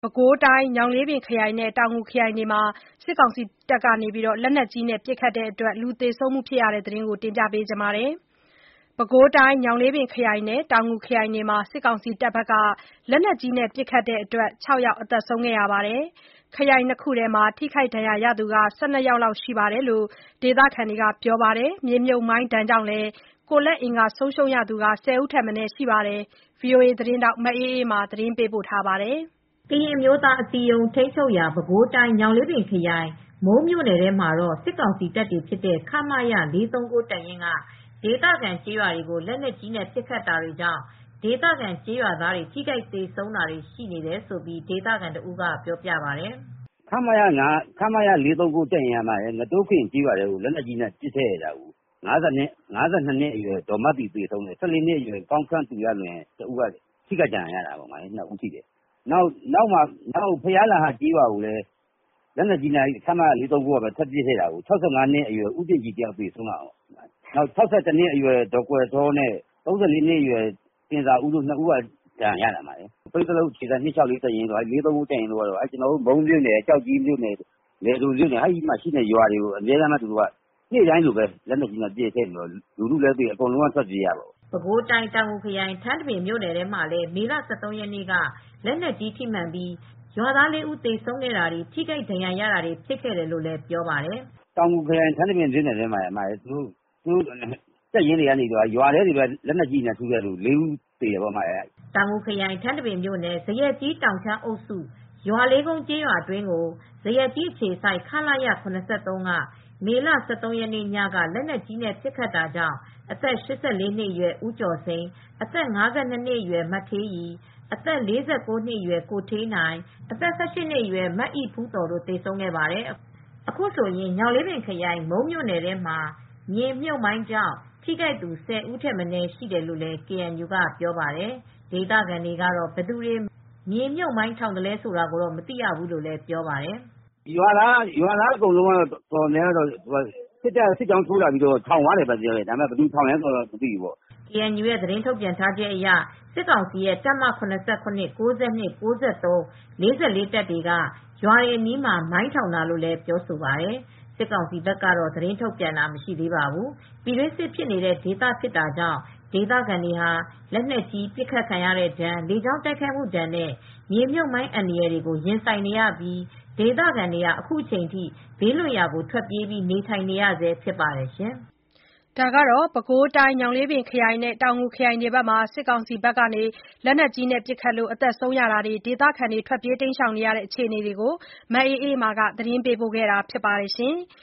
ပဲခူးတိုင်း၊ ညောင်လေးပင်ခရိုင်နဲ့ တောင်ငူခရိုင်တွေမှာ စစ်ကောင်စီတပ်က လက်နက်ကြီးနဲ့ ပစ်ခတ်လို့ လူသေဆုံးတဲ့သတင်းကို တင်ပြပေးထားပါတယ်။ ပဲခူးတိုင်း၊ ညောင်လေးပင်ခရိုင်နဲ့ တောင်ငူခရိုင်တွေမှာ စစ်ကောင်စီတပ်က လက်နက်ကြီးနဲ့ ပစ်ခတ်လို့ ၆ ယောက်သေဆုံးခဲ့ပြီး ခရိုင် ၂ ခုထဲမှာ ထိခိုက်ဒဏ်ရာရသူ ၁၂ ယောက်လောက်ရှိတယ်လို့ ဒေသခံတွေကပြောပါတယ်။ မြေမြှုပ်မိုင်းဒဏ်ကြောင့် ကိုယ်လက်အင်္ဂါဆုံးရှုံးရသူ ၁၀ ဦးထက်မနည်းရှိတယ်လို့ ဗွီအိုအေသတင်းထောက် မအေးအေးမာက သတင်းပေးပို့ထားပါတယ်။ ကရင်အမျိုးသားအစည်းအရုံး ထိန်းချုပ်ရာ ပဲခူးတိုင်း ညောင်လေးပင်ခရိုင် မုန်းမြို့နယ်ထဲမှာတော့ စစ်ကောင်စီတပ်တွေဖြစ်တဲ့ ခမရ တပ်ရင်းက ဒေသခံကျေးရွာတွေကို လက်နက်ကြီးနဲ့ ပစ်ခတ်တာတွေကြောင့် ဒေသခံကျေးရွာသားတွေ ထိခိုက်သေဆုံးတာတွေရှိနေတယ်လို့ ဒေသခံတဦးကပြောပြပါတယ်။ "ခမရ တပ်ရင်းက ငတိုးခင်ကျေးရွာထဲကို လက်နက်ကြီးနဲ့ပစ်ထည့်လိုက်တာ ၅၂ နှစ်အရွယ် ဒေါ်မသီ သေဆုံးတယ်။ ၁၄ နှစ်အရွယ် ကောင်းခန့်သူရလွင် ထိခိုက်ဒဏ်ရာရတယ်။ ၂ ဦးထိတယ်။ နောက် ဘုရားလှဟကျေးရွာကိုလည်း လက်နက်ကြီးနဲ့ ခမရ ကပဲ ထပ်ပစ်ထည့်တာ 65 နှစ်အရွယ် ဦးတင့်ကြည် တယောက်သေဆုံးတယ်။ နောက် ၆၁ နှစ်အရွယ် ဒေါ်ကွယ်ထောနဲ့ ၃၄ နှစ်အရွယ် တင်ဇာဦးတို့ ၂ ဦးက ဒဏ်ရာရတယ်။ ပိန်းဇလုပ်အခြေစိုက် ၂၆၄ တပ်ရင်းတို့ တပ်ရင်းတို့ကတော့ မုန်းမြို့နယ် ကျောက်ကြီးမြို့နယ် လယ်ဒိုမြို့နယ် အဲဒီမှာရှိတဲ့ရွာတွေကို နေ့တိုင်းလိုလို လက်နက်ကြီးနဲ့ပစ်ထည့်နေတော့ လူထုလည်းသေ အကုန်လုံးထွက်ပြေးရတယ်။ " ပဲခူးတိုင်း တောင်ငူခရိုင် ထန်းတပင်မြို့နယ်ထဲမှာလည်း မေလ ၁၃ ရက်နေ့က လက်နက်ကြီးထိမှန်ပြီး ရွာသား ၄ ဦးသေဆုံးတာတွေ ထိခိုက်ဒဏ်ရာရတာတွေဖြစ်ခဲ့တယ်လို့လည်းပြောပါတယ်။ "တောင်ငူခရိုင် ထန်းတပင်မြို့နယ်ထဲမှာ သူတို့တပ်ရင်းတွေက ရွာထဲတွေပဲ လက်နက်ကြီးနဲ့ထုလို့ ၄ ဦးသေတယ်။" တောင်ငူခရိုင် ထန်းတပင်မြို့နယ် ဇရပ်ကြီးတောင်ခြမ်းအုပ်စု ရွာလေးကုန်းကျေးရွာအတွင်းကို ဇရပ်ကြီးအခြေစိုက် ခလရ က မေလ ၁၃ ရက်နေ့ညက လက်နက်ကြီးနဲ့ပစ်ခတ်တာကြောင့် အသက် ၈၄ နှစ်အရွယ် ဦးကျော်စိန်၊ အသက် ၅၂ နှစ်အရွယ် မဌေးရီ၊ အသက် ၄၉ နှစ်အရွယ် ကိုဌေးနိုင်၊ အသက် ၁၈ နှစ်အရွယ် မအိဖူးသော်တို့ သေဆုံးခဲ့ပါတယ်။ အခုဆိုရင် ညောင်လေးပင်ခရိုင် မုန်းမြို့နယ်ထဲမှာ မြေမြှုပ်မိုင်းကြောင့် ထိခိုက်သူ ၁၀ ဦးထက်မနည်းရှိတယ်လို့ ကေအန်ယူကပြောပါတယ်။ ဒေသခံတွေကတော့ ဘယ်သူတွေ မြေမြှုပ်မိုင်းထောင်သလဲဆိုတာကိုတော့ မသိရဘူးလို့လည်းပြောပါတယ်။ "ရွာသားတွေကတော့ စစ်တပ်က စစ်ကြောင်းထိုးလာပြီး ထောင်သွားတယ်လို့ပြောတယ်။ ဘယ်သူထောင်လဲဆိုတာတော့မသိဘူး။ " ကေအန်ယူရဲ့သတင်းထုတ်ပြန်ချက်အရ စစ်ကောင်စီရဲ့ တပ်မ ၇၇၊ ၉၂၊ ၉၃၊ ၄၄ တပ်တွေက ရွာတွေအနီးမှာ မိုင်းထောင်တာလို့လည်းပြောဆိုပါတယ်။ စစ်ကောင်စီဘက်ကတော့ သတင်းထုတ်ပြန်တာမရှိသေးပါဘူး။ ပြည်တွင်းစစ်ဖြစ်နေတဲ့ဒေသဖြစ်တာကြောင့် ဒေသခံတွေဟာ လက်နက်ကြီးပစ်ခတ်ခံရတဲ့ဒဏ် လေကြောင်းတိုက်ခိုက်မှုဒဏ်နဲ့ မြေမြှုပ်မိုင်းအန္တရာယ်တွေကို ရင်ဆိုင်နေရပြီး ဒေသခံတွေ အခုချိန်ထိ ဘေးလွတ်ရာကို ထွက်ပြေးပြီး နေထိုင်နေရဆဲဖြစ်ပါတယ်ရှင်။ပဲခူးတိုင်း ညောင်လေးပင်ခရိုင်နဲ့ တောင်ငူခရိုင်တွေမှာ စစ်ကောင်စီက လက်နက်ကြီးနဲ့ပစ်ခတ်လို့ သေဆုံးတာတွေ ဒေသခံတွေ ထွက်ပြေးနေရတဲ့အခြေအနေတွေကို မအေးအေးမာက သတင်းပေးပို့ထားပါတယ်။